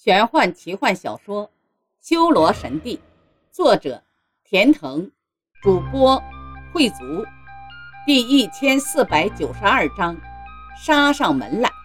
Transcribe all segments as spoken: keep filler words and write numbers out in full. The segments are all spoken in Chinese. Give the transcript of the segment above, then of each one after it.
玄幻奇幻小说《修罗神帝》，作者田腾，主播慧族，第一千四百九十二章，杀上门来。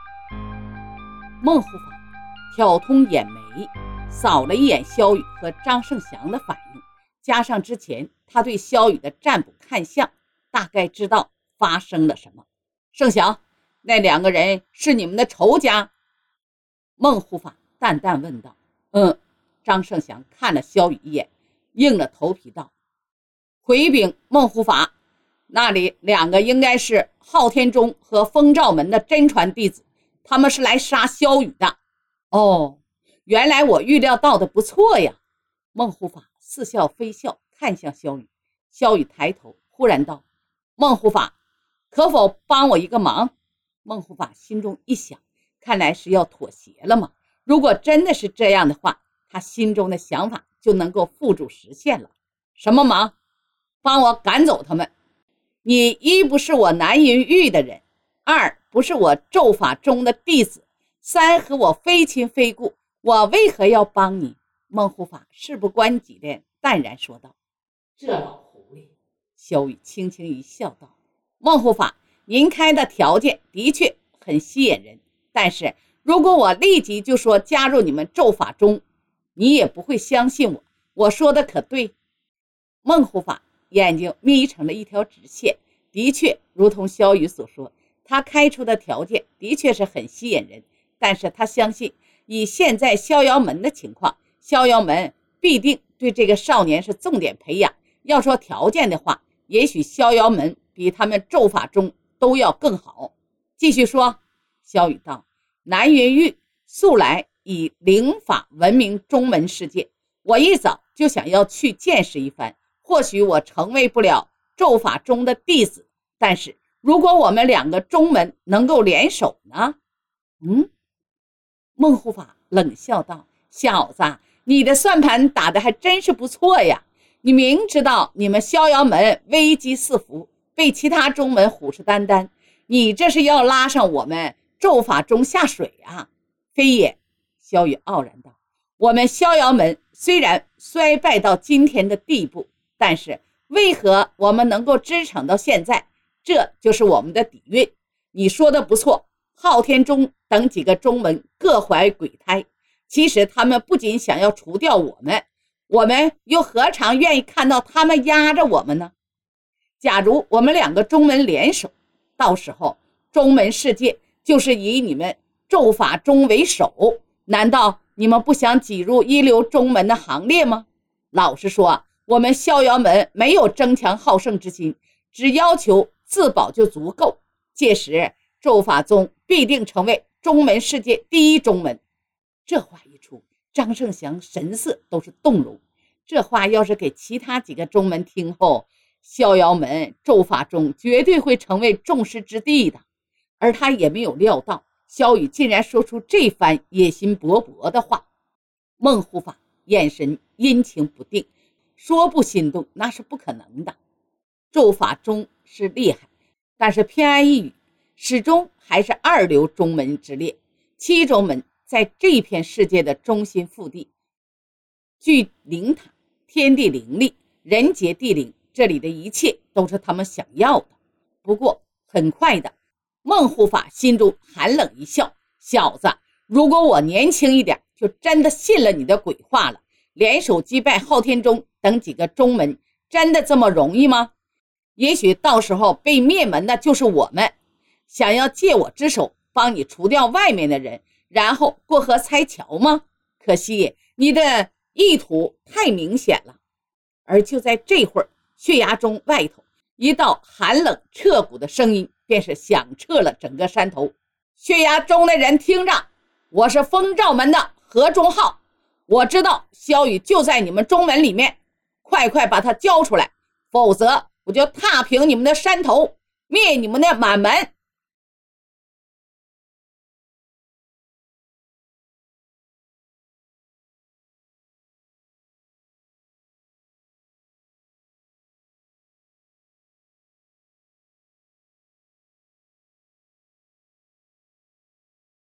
孟护法挑通眼眉，扫了一眼萧雨和张胜祥的反应，加上之前他对萧雨的占卜看相，大概知道发生了什么。胜祥，那两个人是你们的仇家？孟护法淡淡问道。嗯。张胜祥看了萧雨一眼，硬了头皮道：回禀孟护法，那里两个应该是昊天宗和风照门的真传弟子，他们是来杀萧雨的。哦，原来我预料到的不错呀。孟护法似笑非笑看向萧雨，萧雨抬头忽然道：孟护法，可否帮我一个忙？孟护法心中一想，看来是要妥协了吗？如果真的是这样的话，他心中的想法就能够付诸实现了。什么忙？帮我赶走他们。你一不是我南云域的人，二不是我咒法中的弟子，三和我非亲非故，我为何要帮你？孟护法事不关己的淡然说道。这老狐狸。萧雨轻轻一笑道：孟护法，您开的条件的确很吸引人，但是如果我立即就说加入你们咒法中，你也不会相信我，我说的可对？孟护法眼睛眯成了一条直线，的确如同萧雨所说，他开出的条件的确是很吸引人，但是他相信以现在逍遥门的情况，逍遥门必定对这个少年是重点培养。要说条件的话，也许逍遥门比他们咒法中都要更好。继续说。萧雨道：南云域素来以灵法闻名中门世界，我一早就想要去见识一番。或许我成为不了咒法中的弟子，但是如果我们两个中门能够联手呢？嗯，孟护法冷笑道：小子，你的算盘打得还真是不错呀！你明知道你们逍遥门危机四伏，被其他中门虎视眈眈，你这是要拉上我们咒法中下水啊？非也。萧雨傲然道：我们逍遥门虽然衰败到今天的地步，但是为何我们能够支撑到现在，这就是我们的底蕴。你说的不错，昊天宗等几个宗门各怀鬼胎，其实他们不仅想要除掉我们，我们又何尝愿意看到他们压着我们呢？假如我们两个宗门联手，到时候宗门世界就是以你们咒法宗为首，难道你们不想挤入一流宗门的行列吗？老实说，我们逍遥门没有争强好胜之心，只要求自保就足够。届时咒法宗必定成为宗门世界第一宗门。这话一出，张胜祥神色都是动容。这话要是给其他几个宗门听后，逍遥门咒法宗绝对会成为众矢之的的。而他也没有料到萧雨竟然说出这番野心勃勃的话。孟护法眼神阴晴不定，说不心动那是不可能的。咒法宗是厉害，但是偏安一隅，始终还是二流宗门之列。七宗门在这片世界的中心腹地，聚灵塔，天地灵力，人杰地灵，这里的一切都是他们想要的。不过很快的，孟护法心中寒冷一笑：小子，如果我年轻一点，就真的信了你的鬼话了。联手击败昊天宗等几个宗门，真的这么容易吗？也许到时候被灭门的就是我们。想要借我之手帮你除掉外面的人，然后过河拆桥吗？可惜你的意图太明显了。而就在这会儿，血崖中外头一道寒冷彻骨的声音便是响彻了整个山头。血崖中的人听着，我是风照门的何忠浩，我知道萧雨就在你们宗门里面，快快把他交出来，否则我就踏平你们的山头，灭你们的满门。